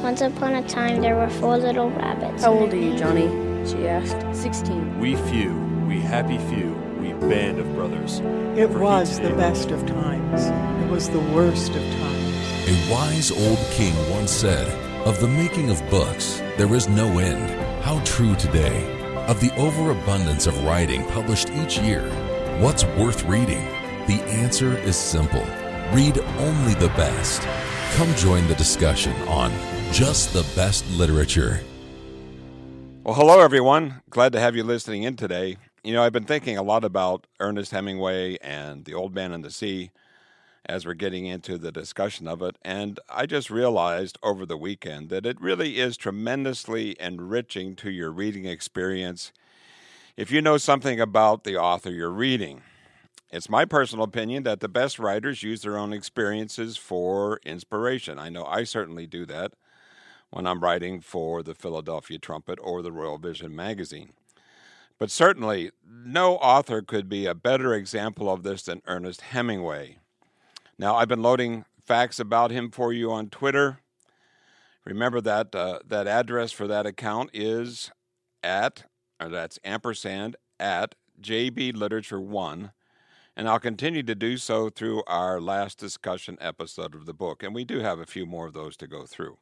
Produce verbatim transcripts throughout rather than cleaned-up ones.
Once upon a time, there were four little rabbits. How old are you, Johnny? She asked. Sixteen. We few, we happy few, we band of brothers. It For was he the did. best of times. It was the worst of times. A wise old king once said, "Of the making of books, there is no end." How true today. Of the overabundance of writing published each year, what's worth reading? The answer is simple. Read only the best. Come join the discussion on Just the Best Literature. Well, hello, everyone. Glad to have you listening in today. You know, I've been thinking a lot about Ernest Hemingway and The Old Man and the Sea as we're getting into the discussion of it, and I just realized over the weekend that it really is tremendously enriching to your reading experience if you know something about the author you're reading. It's my personal opinion that the best writers use their own experiences for inspiration. I know I certainly do that when I'm writing for the Philadelphia Trumpet or the Royal Vision magazine. But certainly, no author could be a better example of this than Ernest Hemingway. Now, I've been loading facts about him for you on Twitter. Remember that uh, that address for that account is at, or that's ampersand, at J B Literature one. And I'll continue to do so through our last discussion episode of the book. And we do have a few more of those to go through.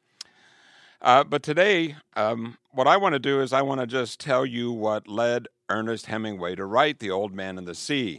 Uh, but today, um, what I want to do is I want to just tell you what led Ernest Hemingway to write The Old Man and the Sea.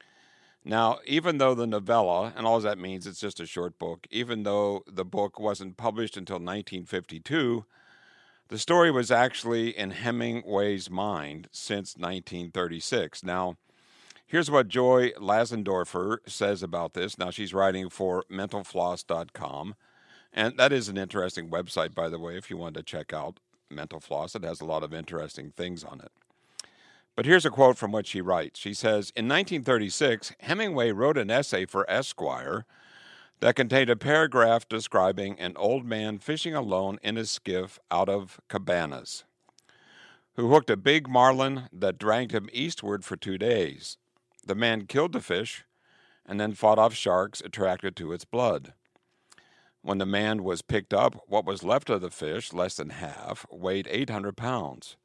Now, even though the novella, and all that means it's just a short book, even though the book wasn't published until nineteen fifty-two, the story was actually in Hemingway's mind since nineteen thirty-six. Now, here's what Joy Lasendorfer says about this. Now, she's writing for mental floss dot com, and that is an interesting website, by the way, if you want to check out Mental Floss. It has a lot of interesting things on it. But here's a quote from what she writes. She says, in nineteen thirty-six, Hemingway wrote an essay for Esquire that contained a paragraph describing an old man fishing alone in a skiff out of Cabanas, who hooked a big marlin that dragged him eastward for two days. The man killed the fish and then fought off sharks attracted to its blood. When the man was picked up, what was left of the fish, less than half, weighed eight hundred pounds.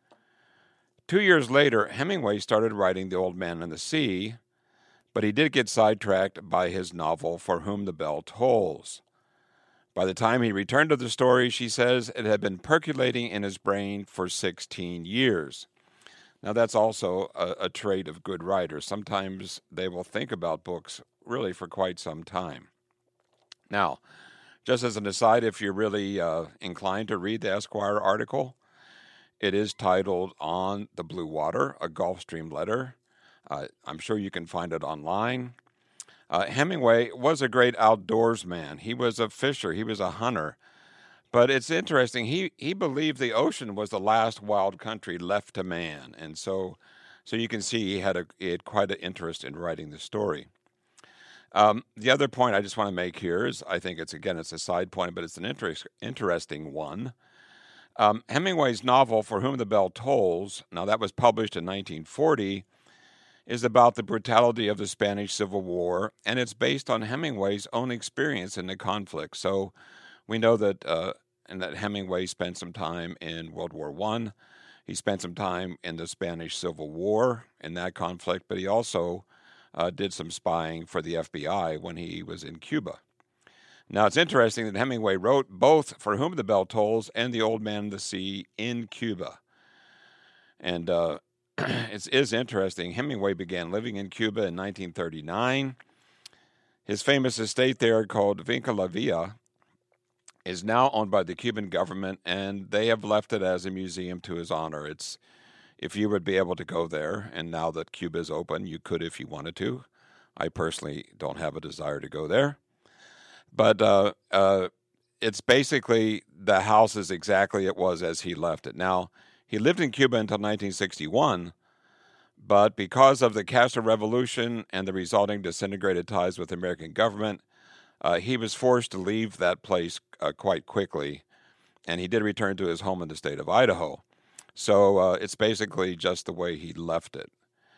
Two years later, Hemingway started writing The Old Man and the Sea, but he did get sidetracked by his novel For Whom the Bell Tolls. By the time he returned to the story, she says, it had been percolating in his brain for sixteen years. Now, that's also a, a trait of good writers. Sometimes they will think about books really for quite some time. Now, just as an aside, if you're really uh, inclined to read the Esquire article, it is titled On the Blue Water, a Gulf Stream Letter. Uh, I'm sure you can find it online. Uh, Hemingway was a great outdoors man. He was a fisher. He was a hunter. But it's interesting, he, he believed the ocean was the last wild country left to man. And so so you can see he had, a, he had quite an interest in writing the story. Um, the other point I just want to make here is, I think it's, again, it's a side point, but it's an interest, interesting one. Um, Hemingway's novel, For Whom the Bell Tolls, now that was published in nineteen forty, is about the brutality of the Spanish Civil War, and it's based on Hemingway's own experience in the conflict. So we know that uh, and that Hemingway spent some time in World War One. He spent some time in the Spanish Civil War in that conflict, but he also uh, did some spying for the F B I when he was in Cuba. Now, it's interesting that Hemingway wrote both For Whom the Bell Tolls and The Old Man and the Sea in Cuba. And uh, it is interesting. Hemingway began living in Cuba in nineteen thirty-nine. His famous estate there, called Finca La Villa, is now owned by the Cuban government, and they have left it as a museum to his honor. It's, if you would be able to go there, and now that Cuba is open, you could if you wanted to. I personally don't have a desire to go there. But uh, uh, it's basically, the house is exactly it was as he left it. Now, he lived in Cuba until nineteen sixty-one, but because of the Castro Revolution and the resulting disintegrated ties with the American government, uh, he was forced to leave that place uh, quite quickly, and he did return to his home in the state of Idaho. So uh, it's basically just the way he left it.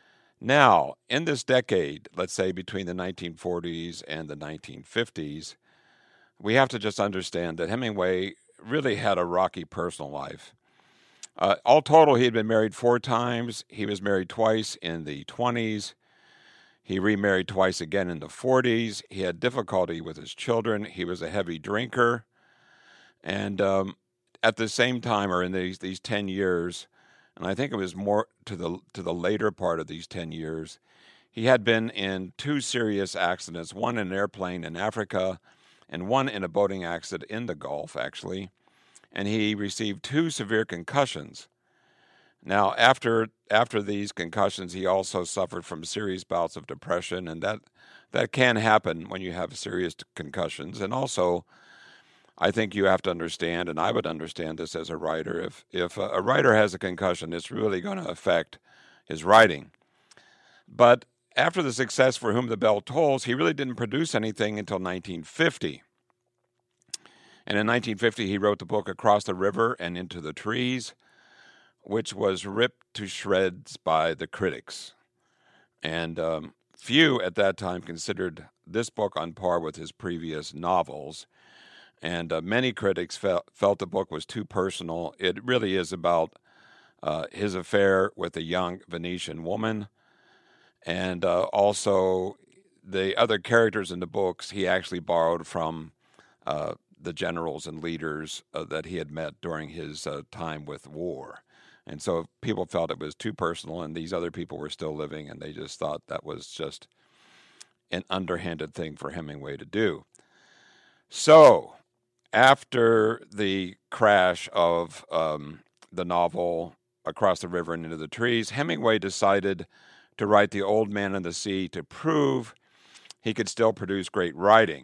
Now, in this decade, let's say between the nineteen forties and the nineteen fifties, we have to just understand that Hemingway really had a rocky personal life. Uh, all total, he had been married four times. He was married twice in the twenties. He remarried twice again in the forties. He had difficulty with his children. He was a heavy drinker. And um, at the same time, or in these, these ten years, and I think it was more to the to the later part of these ten years, he had been in two serious accidents, one in an airplane in Africa and one in a boating accident in the Gulf, actually. And he received two severe concussions. Now, after after these concussions, he also suffered from serious bouts of depression, and that that can happen when you have serious concussions. And also, I think you have to understand, and I would understand this as a writer, if if a, a writer has a concussion, it's really going to affect his writing. But after the success For Whom the Bell Tolls, he really didn't produce anything until nineteen fifty. And in nineteen fifty, he wrote the book Across the River and Into the Trees, which was ripped to shreds by the critics. And um, few at that time considered this book on par with his previous novels. And uh, many critics felt, felt the book was too personal. It really is about uh, his affair with a young Venetian woman. And uh, also the other characters in the books he actually borrowed from uh, the generals and leaders uh, that he had met during his uh, time with war. And so people felt it was too personal, and these other people were still living, and they just thought that was just an underhanded thing for Hemingway to do. So after the crash of um, the novel Across the River and Into the Trees, Hemingway decided to write The Old Man and the Sea to prove he could still produce great writing.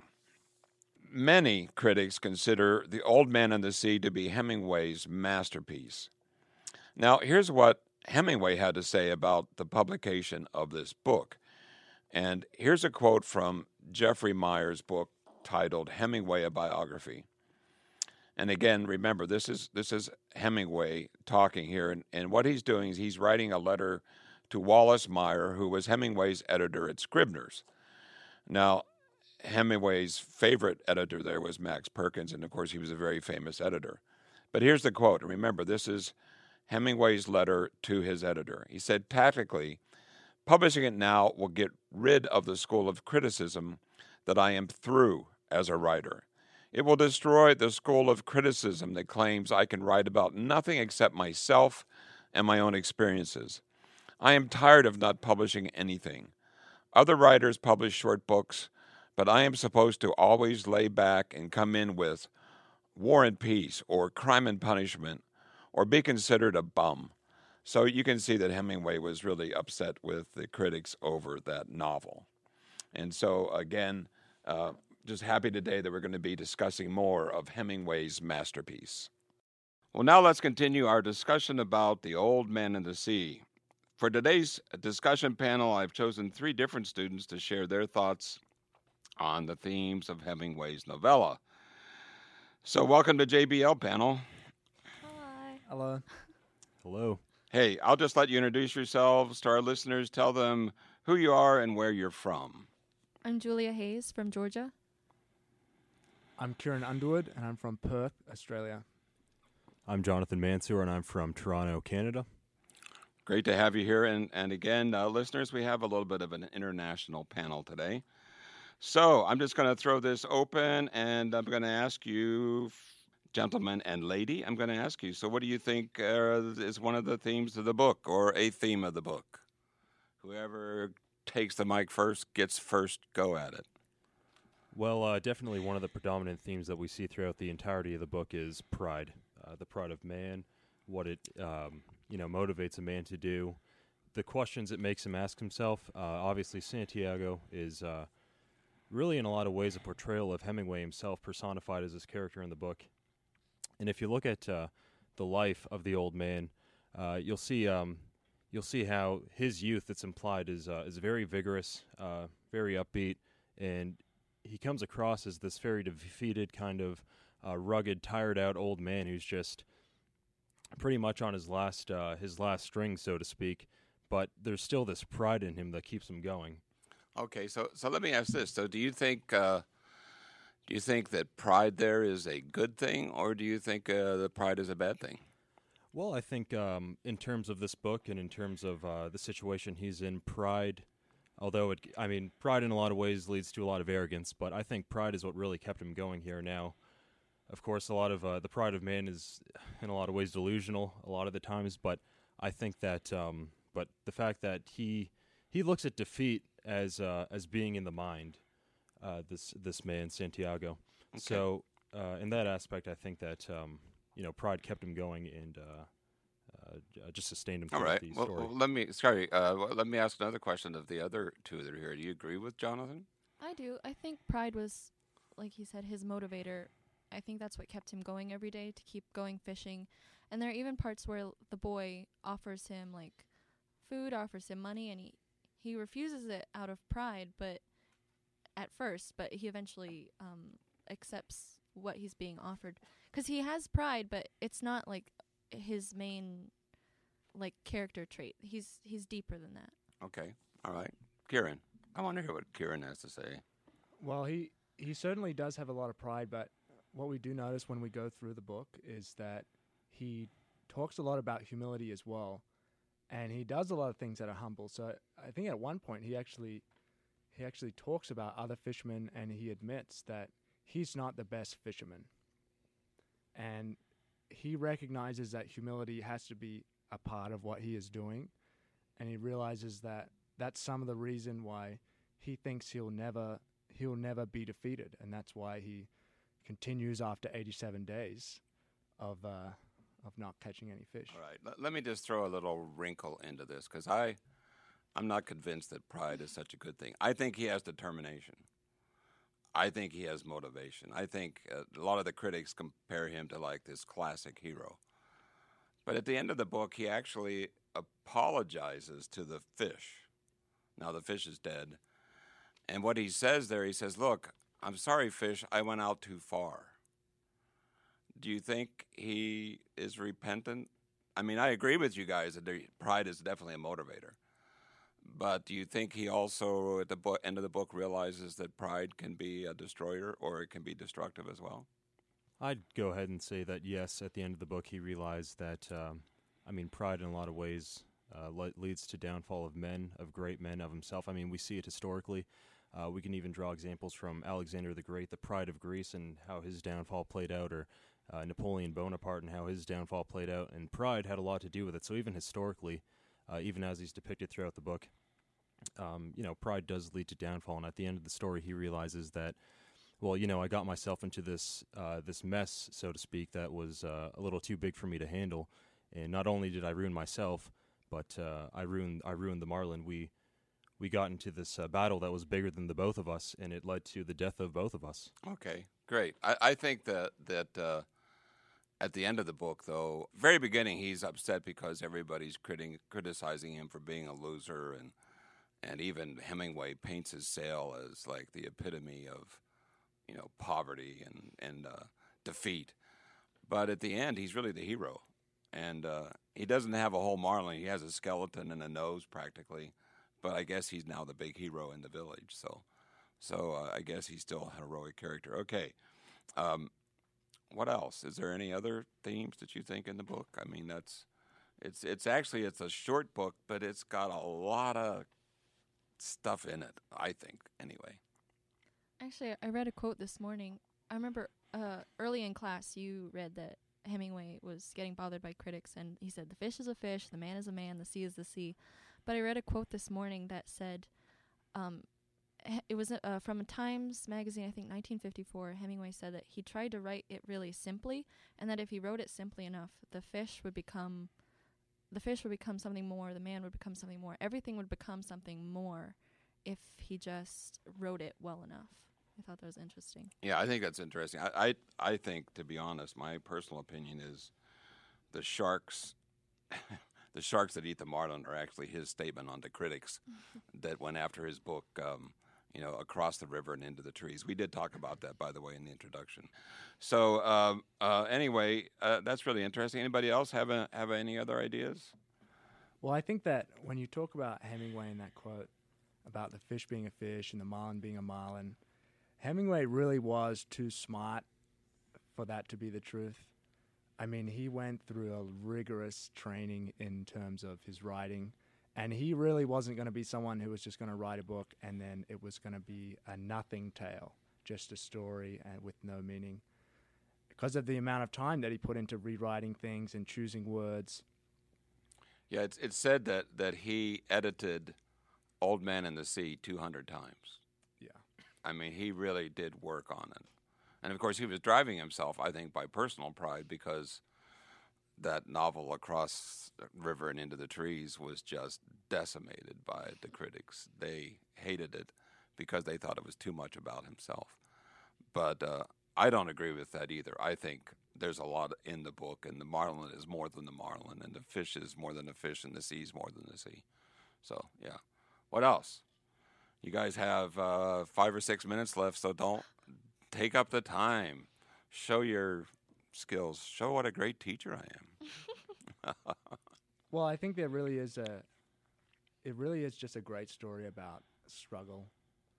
Many critics consider The Old Man and the Sea to be Hemingway's masterpiece. Now, here's what Hemingway had to say about the publication of this book. And here's a quote from Jeffrey Meyer's book titled Hemingway, a Biography. And again, remember, this is this is Hemingway talking here. And, and what he's doing is he's writing a letter to Wallace Meyer, who was Hemingway's editor at Scribner's. Now, Hemingway's favorite editor there was Max Perkins, and of course he was a very famous editor. But here's the quote, and remember, this is Hemingway's letter to his editor. He said, tactically, publishing it now will get rid of the school of criticism that I am through as a writer. It will destroy the school of criticism that claims I can write about nothing except myself and my own experiences. I am tired of not publishing anything. Other writers publish short books, but I am supposed to always lay back and come in with War and Peace or Crime and Punishment or be considered a bum. So you can see that Hemingway was really upset with the critics over that novel. And so, again, uh, just happy today that we're going to be discussing more of Hemingway's masterpiece. Well, now let's continue our discussion about The Old Man and the Sea. For today's discussion panel, I've chosen three different students to share their thoughts on the themes of Hemingway's novella. So welcome to J B L panel. Hi. Hello. Hello. Hey, I'll just let you introduce yourselves to our listeners. Tell them who you are and where you're from. I'm Julia Hayes from Georgia. I'm Kieran Underwood, and I'm from Perth, Australia. I'm Jonathan Mansour, and I'm from Toronto, Canada. Great to have you here. And, and again, uh, listeners, we have a little bit of an international panel today. So I'm just going to throw this open, and I'm going to ask you, gentlemen and lady, I'm going to ask you, so what do you think uh, is one of the themes of the book, or a theme of the book? Whoever takes the mic first gets first go at it. Well, uh, definitely one of the predominant themes that we see throughout the entirety of the book is pride, uh, the pride of man, what it um, you know motivates a man to do, the questions it makes him ask himself. Uh, obviously, Santiago is uh, really in a lot of ways a portrayal of Hemingway himself personified as his character in the book. And if you look at uh, the life of the old man, uh, you'll see um, you'll see how his youth, that's implied, is uh, is very vigorous, uh, very upbeat, and he comes across as this very defeated, kind of uh, rugged, tired-out old man who's just pretty much on his last uh, his last string, so to speak. But there's still this pride in him that keeps him going. Okay, so so let me ask this. So do you think uh, Do you think that pride there is a good thing, or do you think uh, the pride is a bad thing? Well, I think um, in terms of this book and in terms of uh, the situation he's in, pride, although it, I mean, pride in a lot of ways leads to a lot of arrogance, but I think pride is what really kept him going here now. Of course, a lot of uh, the pride of man is in a lot of ways delusional a lot of the times, but I think that, um, but the fact that he he looks at defeat as uh, as being in the mind, uh, this this man, Santiago. Okay. So uh, in that aspect, I think that, um, you know, pride kept him going and uh, uh, just sustained him All throughout right. the Well, story. well, let me, sorry, uh, well, let me ask another question of the other two that are here. Do you agree with Jonathan? I do. I think pride was, like he said, his motivator. I think that's what kept him going every day, to keep going fishing. And there are even parts where l- the boy offers him, like, food, offers him money, and he, he refuses it out of pride, but at first, but he eventually um, accepts what he's being offered. Because he has pride, but it's not, like, his main, like, character trait. He's he's deeper than that. Okay. All right. Kieran. I want to hear what Kieran has to say. Well, he, he certainly does have a lot of pride, but what we do notice when we go through the book is that he talks a lot about humility as well, and he does a lot of things that are humble. So I think at one point he actually he actually talks about other fishermen, and he admits that he's not the best fisherman. And he recognizes that humility has to be a part of what he is doing, and he realizes that that's some of the reason why he thinks he'll never he'll never be defeated, and that's why he continues after eighty-seven days of uh, of not catching any fish. All right. Let, let me just throw a little wrinkle into this, because I, I'm not convinced that pride is such a good thing. I think he has determination. I think he has motivation. I think uh, a lot of the critics compare him to like this classic hero. But at the end of the book, he actually apologizes to the fish. Now the fish is dead. And what he says there, he says, look, I'm sorry, fish, I went out too far. Do you think he is repentant? I mean, I agree with you guys that the pride is definitely a motivator. But do you think he also, at the bo- end of the book, realizes that pride can be a destroyer, or it can be destructive as well? I'd go ahead and say that, yes, at the end of the book, he realized that, um, I mean, pride in a lot of ways uh, le- leads to downfall of men, of great men, of himself. I mean, we see it historically. Uh, we can even draw examples from Alexander the Great, the pride of Greece, and how his downfall played out, or uh, Napoleon Bonaparte and how his downfall played out. And pride had a lot to do with it. So even historically, uh, even as he's depicted throughout the book, um, you know, pride does lead to downfall. And at the end of the story, he realizes that, well, you know, I got myself into this uh, this mess, so to speak, that was uh, a little too big for me to handle. And not only did I ruin myself, but uh, I ruined I ruined the marlin. We we got into this uh, battle that was bigger than the both of us, and it led to the death of both of us. Okay, great. I, I think that that uh, at the end of the book, though, very beginning, he's upset because everybody's criti- criticizing him for being a loser, and and even Hemingway paints his sail as like the epitome of, you know, poverty and and uh, defeat. But at the end, he's really the hero, and uh, he doesn't have a whole marlin. He has a skeleton and a nose practically. But I guess he's now the big hero in the village. So, so uh, I guess he's still a heroic character. Okay, um, what else? Is there any other themes that you think in the book? I mean, that's it's it's actually it's a short book, but it's got a lot of stuff in it. I think anyway. Actually, I read a quote this morning. I remember uh, early in class you read that Hemingway was getting bothered by critics, and he said, the fish is a fish, the man is a man, the sea is the sea. But I read a quote this morning that said, um, he- it was uh, from a Times magazine, I think nineteen fifty-four. Hemingway said that he tried to write it really simply, and that if he wrote it simply enough, the fish would become, the fish would become something more, the man would become something more. Everything would become something more if he just wrote it well enough. I thought that was interesting. Yeah, I think that's interesting. I, I, I think, to be honest, my personal opinion is the sharks, the sharks that eat the marlin are actually his statement on the critics that went after his book, um, you know, Across the River and Into the Trees. We did talk about that, by the way, in the introduction. So um, uh, anyway, uh, that's really interesting. Anybody else have a, have any other ideas? Well, I think that when you talk about Hemingway in that quote about the fish being a fish and the marlin being a marlin, Hemingway really was too smart for that to be the truth. I mean, he went through a rigorous training in terms of his writing, and he really wasn't going to be someone who was just going to write a book and then it was going to be a nothing tale, just a story and with no meaning. Because of the amount of time that he put into rewriting things and choosing words. Yeah, it's it's said that, that he edited Old Man and the Sea two hundred times. Yeah. I mean, he really did work on it. And, of course, he was driving himself, I think, by personal pride because that novel Across the River and Into the Trees was just decimated by the critics. They hated it because they thought it was too much about himself. But uh, I don't agree with that either. I think there's a lot in the book, and the marlin is more than the marlin, and the fish is more than the fish, and the sea is more than the sea. So, yeah. What else? You guys have uh, five or six minutes left, so don't take up the time. Show your skills. Show what a great teacher I am. Well, I think there really is a, it really is just a great story about struggle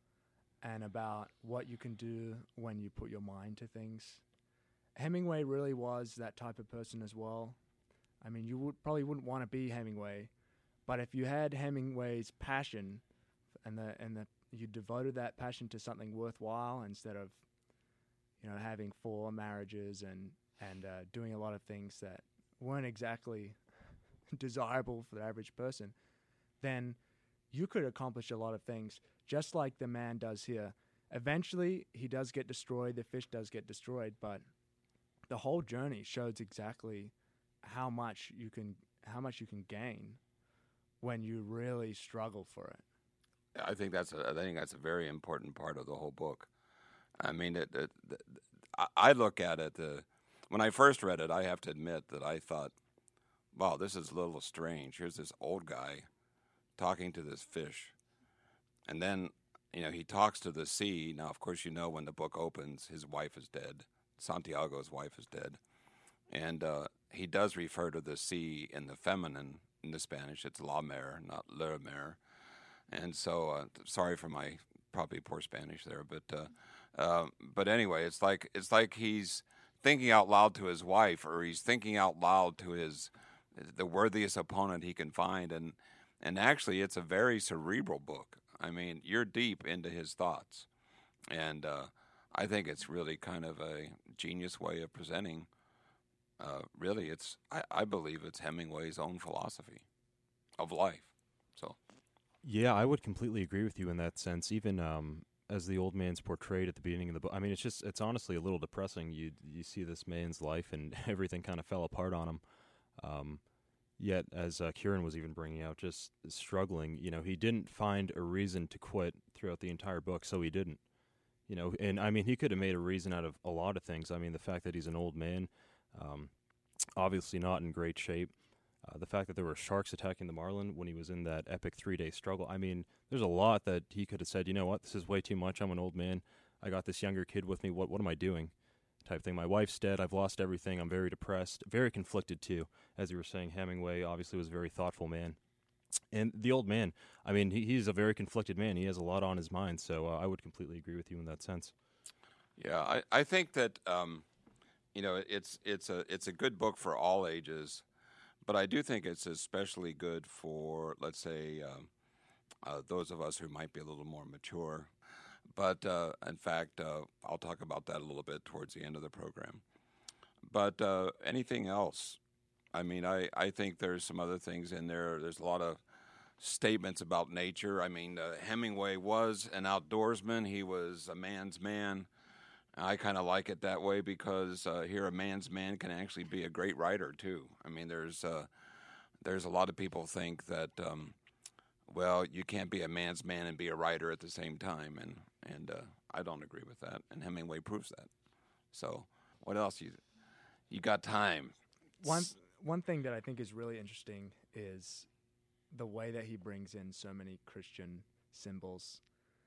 and about what you can do when you put your mind to things. Hemingway really was that type of person as well. I mean, you would probably wouldn't want to be Hemingway, but if you had Hemingway's passion and the and the you devoted that passion to something worthwhile instead of, you know, having four marriages and and uh, doing a lot of things that weren't exactly desirable for the average person, then you could accomplish a lot of things, just like the man does here. Eventually, he does get destroyed, the fish does get destroyed, but the whole journey shows exactly how much you can how much you can gain when you really struggle for it. I think that's a, I think that's a very important part of the whole book. I mean, it, it, it, I look at it, uh, when I first read it, I have to admit that I thought, wow, this is a little strange. Here's this old guy talking to this fish. And then, you know, he talks to the sea. Now, of course, you know, when the book opens, his wife is dead. Santiago's wife is dead. And uh, he does refer to the sea in the feminine. In the Spanish, it's la mer, not le mer. And so, uh, sorry for my probably poor Spanish there, but uh, uh, but anyway, it's like it's like he's thinking out loud to his wife, or he's thinking out loud to his the worthiest opponent he can find, and and actually, it's a very cerebral book. I mean, you're deep into his thoughts, and uh, I think it's really kind of a genius way of presenting. Uh, really, it's I, I believe it's Hemingway's own philosophy of life. So. Yeah, I would completely agree with you in that sense. Even um, as the old man's portrayed at the beginning of the book, I mean, it's just, it's honestly a little depressing. You you see this man's life and everything kind of fell apart on him. Um, yet, as uh, Kieran was even bringing out, just struggling, you know, he didn't find a reason to quit throughout the entire book, so he didn't. You know, and I mean, he could have made a reason out of a lot of things. I mean, the fact that he's an old man, um, obviously not in great shape. Uh, the fact that there were sharks attacking the marlin when he was in that epic three-day struggle. I mean, there's a lot that he could have said, you know what, this is way too much. I'm an old man. I got this younger kid with me. What what am I doing? Type thing. My wife's dead. I've lost everything. I'm very depressed. Very conflicted, too. As you were saying, Hemingway obviously was a very thoughtful man. And the old man, I mean, he, he's a very conflicted man. He has a lot on his mind, so uh, I would completely agree with you in that sense. Yeah, I, I think that, um, you know, it's it's a it's a good book for all ages. But I do think it's especially good for, let's say, um, uh, those of us who might be a little more mature. But, uh, in fact, uh, I'll talk about that a little bit towards the end of the program. But uh, anything else? I mean, I, I think there's some other things in there. There's a lot of statements about nature. I mean, uh, Hemingway was an outdoorsman. He was a man's man. I kind of like it that way because uh, here a man's man can actually be a great writer too. I mean, there's uh, there's a lot of people think that um, well, you can't be a man's man and be a writer at the same time, and and uh, I don't agree with that. And Hemingway proves that. So, what else you you got time? One one thing that I think is really interesting is the way that he brings in so many Christian symbols.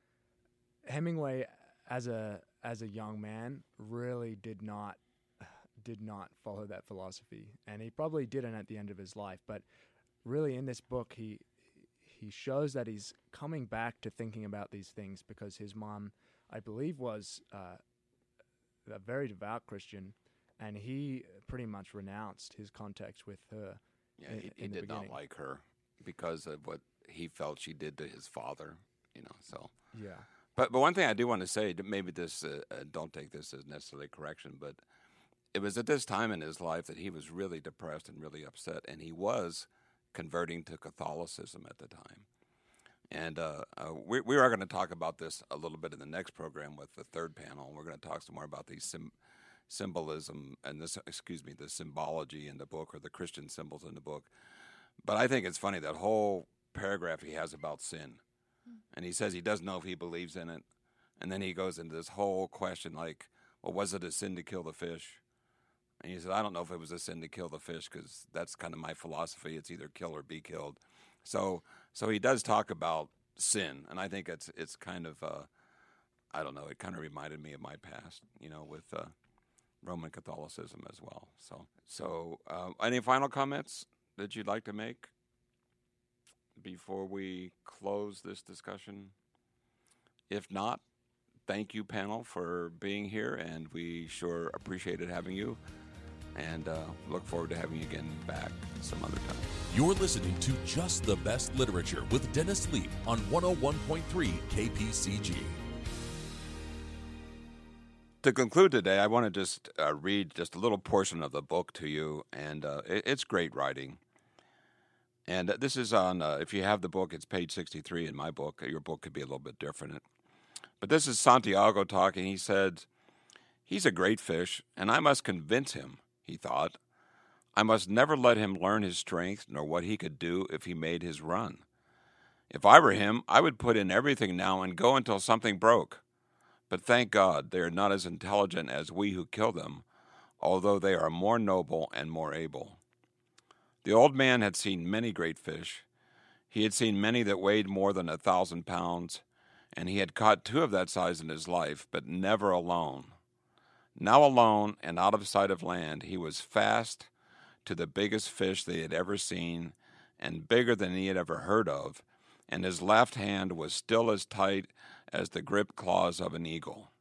Hemingway, as a as a young man, really did not did not follow that philosophy, and he probably didn't at the end of his life. But really, in this book, he he shows that he's coming back to thinking about these things because his mom, I believe, was uh, a very devout Christian, and he pretty much renounced his contact with her. Yeah, in, he, he in the did not beginning. like her because of what he felt she did to his father. You know, so. Yeah. But but one thing I do want to say, that maybe this uh, uh, don't take this as necessarily correction, but it was at this time in his life that he was really depressed and really upset, and he was converting to Catholicism at the time. And uh, uh, we we are going to talk about this a little bit in the next program with the third panel. We're going to talk some more about these sim- symbolism and this excuse me the symbology in the book, or the Christian symbols in the book. But I think it's funny, that whole paragraph he has about sin. And he says he doesn't know if he believes in it. And then he goes into this whole question like, well, was it a sin to kill the fish? And he said, I don't know if it was a sin to kill the fish, because that's kind of my philosophy. It's either kill or be killed. So so he does talk about sin. And I think it's it's kind of, uh, I don't know, it kind of reminded me of my past, you know, with uh, Roman Catholicism as well. So, so uh, any final comments that you'd like to make before we close this discussion? If not, thank you, panel, for being here, and we sure appreciated having you, and uh, look forward to having you again back some other time. You're listening to Just the Best Literature with Dennis Leap on one oh one point three K P C G. To conclude today, I want to just uh, read just a little portion of the book to you, and uh, it, it's great writing. And this is on, uh, if you have the book, it's page sixty-three in my book. Your book could be a little bit different. But this is Santiago talking. He said, he's a great fish, and I must convince him, he thought. I must never let him learn his strength, nor what he could do if he made his run. If I were him, I would put in everything now and go until something broke. But thank God they are not as intelligent as we who kill them, although they are more noble and more able. The old man had seen many great fish. He had seen many that weighed more than a thousand pounds, and he had caught two of that size in his life, but never alone. Now alone and out of sight of land, he was fast to the biggest fish they had ever seen, and bigger than he had ever heard of, and his left hand was still as tight as the gripped claws of an eagle.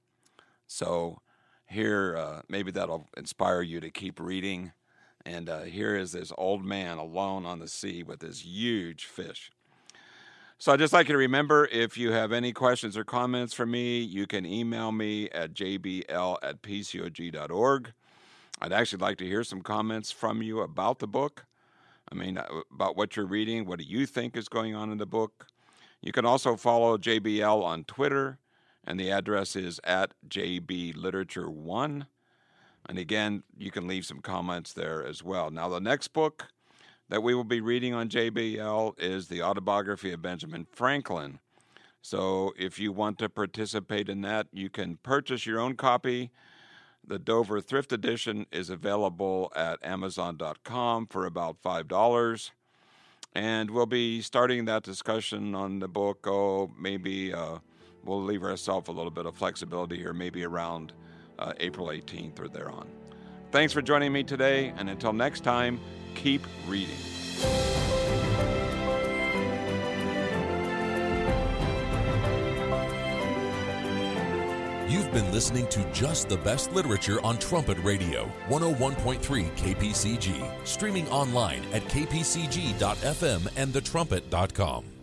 So here, uh, maybe that'll inspire you to keep reading. And uh, here is this old man alone on the sea with this huge fish. So I'd just like you to remember, if you have any questions or comments for me, you can email me at j b l at p c o g dot org. I'd actually like to hear some comments from you about the book. I mean, about what you're reading. What do you think is going on in the book? You can also follow J B L on Twitter, and the address is at j b literature one. And again, you can leave some comments there as well. Now, the next book that we will be reading on J B L is the autobiography of Benjamin Franklin. So if you want to participate in that, you can purchase your own copy. The Dover Thrift Edition is available at amazon dot com for about five dollars. And we'll be starting that discussion on the book, oh, maybe uh, we'll leave ourselves a little bit of flexibility here, maybe around uh, April eighteenth or thereon. Thanks for joining me today, and until next time, keep reading. You've been listening to Just the Best Literature on Trumpet Radio, one oh one point three K P C G, streaming online at k p c g dot f m and the trumpet dot com.